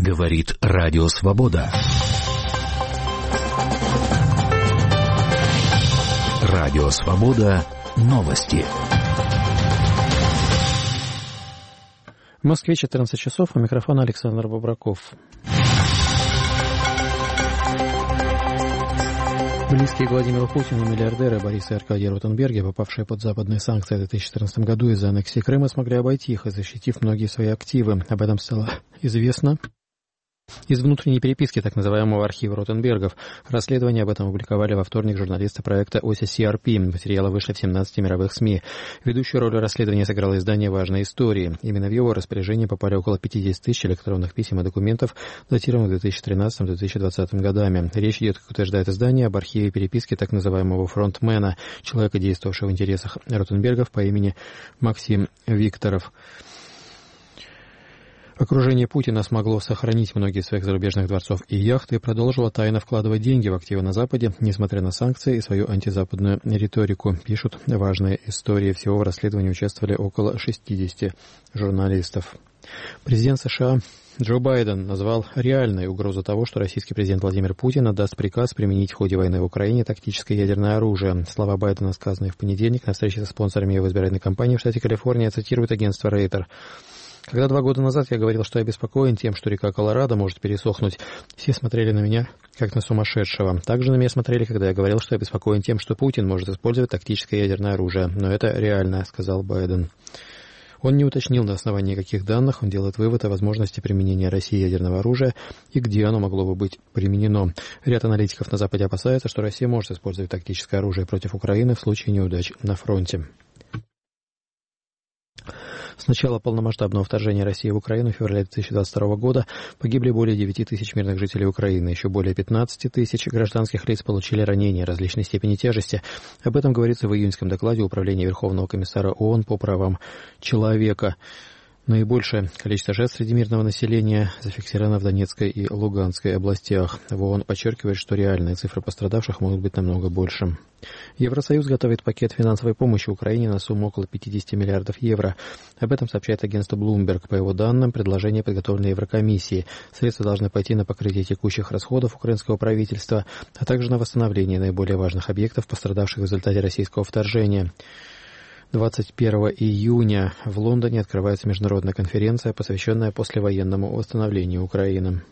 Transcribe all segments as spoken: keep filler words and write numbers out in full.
Говорит Радио Свобода. Радио Свобода. Новости. В Москве четырнадцать часов, у микрофона Александр Бобраков. Близкие к Владимиру Путину миллиардеры Борис и Аркадий Ротенберги, попавшие под западные санкции в две тысячи четырнадцатом году из-за аннексии Крыма, смогли обойти их, защитив многие свои активы. Об этом стало известно из внутренней переписки так называемого архива Ротенбергов. Расследование об этом опубликовали во вторник журналисты проекта о си си ар пи. Материалы вышли в семнадцати мировых СМИ. Ведущую роль в расследовании сыграло издание «Важные истории». Именно в его распоряжение попали около пятьдесят тысяч электронных писем и документов, датированных две тысячи тринадцатым — две тысячи двадцатым годами. Речь идет, как утверждает издание, об архиве переписки так называемого фронтмена, человека, действовавшего в интересах Ротенбергов по имени Максим Викторов. Окружение Путина смогло сохранить многие из своих зарубежных дворцов и яхт и продолжило тайно вкладывать деньги в активы на Западе, несмотря на санкции и свою антизападную риторику, пишут «Важные истории». Всего в расследовании участвовали около шестидесяти журналистов. Президент США Джо Байден назвал реальной угрозу того, что российский президент Владимир Путин отдаст приказ применить в ходе войны в Украине тактическое ядерное оружие. Слова Байдена, сказанные в понедельник на встрече со спонсорами его избирательной кампании в штате Калифорния, цитирует агентство Рейтер. Когда два года назад я говорил, что я обеспокоен тем, что река Колорадо может пересохнуть, все смотрели на меня как на сумасшедшего. Также на меня смотрели, когда я говорил, что я обеспокоен тем, что Путин может использовать тактическое ядерное оружие. Но это реально, сказал Байден. Он не уточнил, на основании каких данных он делает вывод о возможности применения России ядерного оружия и где оно могло бы быть применено. Ряд аналитиков на Западе опасается, что Россия может использовать тактическое оружие против Украины в случае неудач на фронте. С начала полномасштабного вторжения России в Украину в феврале две тысячи двадцать второго года погибли более девяти тысяч мирных жителей Украины. Еще более пятнадцати тысяч гражданских лиц получили ранения различной степени тяжести. Об этом говорится в июньском докладе Управления Верховного комиссара ООН по правам человека. Наибольшее количество жертв среди мирного населения зафиксировано в Донецкой и Луганской областях. В ООН подчеркивает, что реальные цифры пострадавших могут быть намного больше. Евросоюз готовит пакет финансовой помощи Украине на сумму около пятидесяти миллиардов евро. Об этом сообщает агентство Bloomberg. По его данным, предложение подготовлено Еврокомиссией. Средства должны пойти на покрытие текущих расходов украинского правительства, а также на восстановление наиболее важных объектов, пострадавших в результате российского вторжения. двадцать первого июня в Лондоне открывается международная конференция, посвященная послевоенному восстановлению Украины.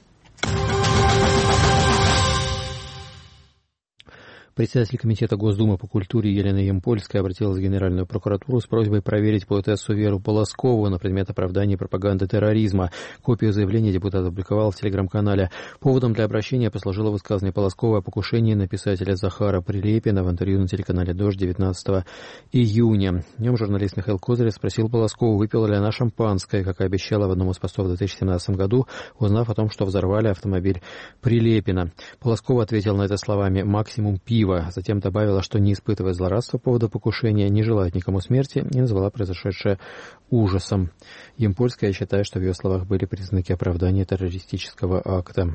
Председатель Комитета Госдумы по культуре Елена Ямпольская обратилась в Генеральную прокуратуру с просьбой проверить поэтессу Веру Полоскову на предмет оправдания пропаганды терроризма. Копию заявления депутат опубликовал в телеграм-канале. Поводом для обращения послужило высказывание Полосковой о покушении на писателя Захара Прилепина в интервью на телеканале «Дождь» девятнадцатого июня. Днем журналист Михаил Козырев спросил Полоскову, выпила ли она шампанское, как и обещала в одном из постов в две тысячи семнадцатом году, узнав о том, что взорвали автомобиль Прилепина. Полоскова ответила на это словами «максимум пива». Затем добавила, что не испытывает злорадства по поводу покушения, не желает никому смерти и назвала произошедшее ужасом. Ямпольская считает, что в ее словах были признаки оправдания террористического акта.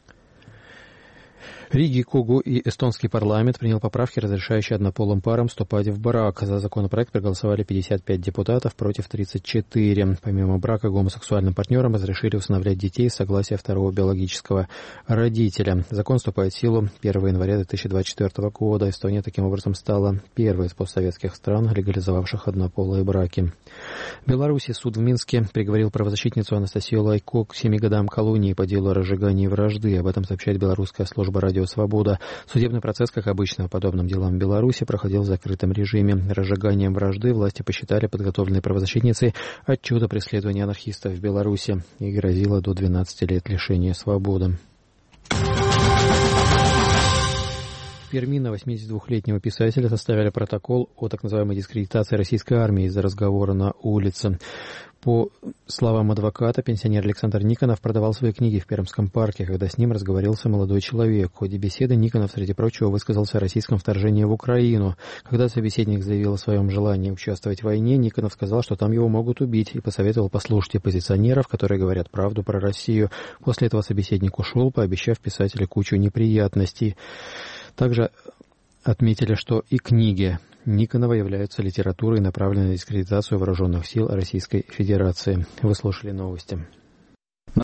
Риги, Когу и эстонский парламент принял поправки, разрешающие однополым парам вступать в брак. За законопроект проголосовали пятьдесят пять депутатов против тридцати четырёх. Помимо брака, гомосексуальным партнерам разрешили усыновлять детей с согласия второго биологического родителя. Закон вступает в силу первого января две тысячи двадцать четвёртого года. Эстония таким образом стала первой из постсоветских стран, легализовавших однополые браки. В Беларуси суд в Минске приговорил правозащитницу Анастасию Лайко к семи годам колонии по делу о разжигании вражды. Об этом сообщает белорусская служба радио «Свобода». Судебный процесс, как обычно, по подобным делам в Беларуси проходил в закрытом режиме. Разжиганием вражды власти посчитали подготовленной правозащитницей отчет о преследовании анархистов в Беларуси и грозило до двенадцати лет лишения свободы. В Перми на восьмидесятидвухлетнего писателя составили протокол о так называемой дискредитации российской армии из-за разговора на улице. По словам адвоката, пенсионер Александр Никонов продавал свои книги в Пермском парке, когда с ним разговорился молодой человек. В ходе беседы Никонов, среди прочего, высказался о российском вторжении в Украину. Когда собеседник заявил о своем желании участвовать в войне, Никонов сказал, что там его могут убить, и посоветовал послушать оппозиционеров, которые говорят правду про Россию. После этого собеседник ушел, пообещав писателю кучу неприятностей. Также отметили, что и книги Никонова являются литературой, направленной на дискредитацию вооруженных сил Российской Федерации. Вы слушали новости.